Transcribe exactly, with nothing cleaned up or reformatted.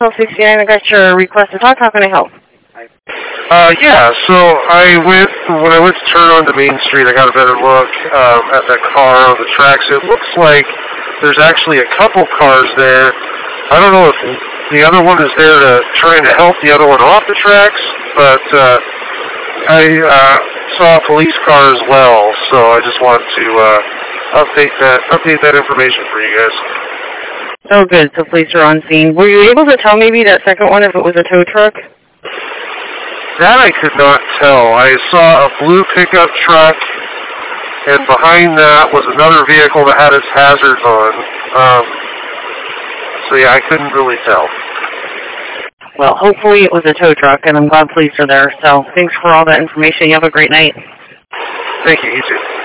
sixty-nine, I got your request to talk. How can I help? Uh, yeah, so I went, when I went to turn onto Main Street, I got a better look um, at that car on the tracks. It looks like there's actually a couple cars there. I don't know if the other one is there to trying to help the other one off the tracks, but uh, I uh, saw a police car as well, so I just want to uh, update that update that information for you guys. Oh, good. So police are on scene. Were you able to tell maybe that second one if it was a tow truck? That I could not tell. I saw a blue pickup truck, and behind that was another vehicle that had its hazards on. Um, so yeah, I couldn't really tell. Well, hopefully it was a tow truck, and I'm glad police are there. So thanks for all that information. You have a great night. Thank you. You too.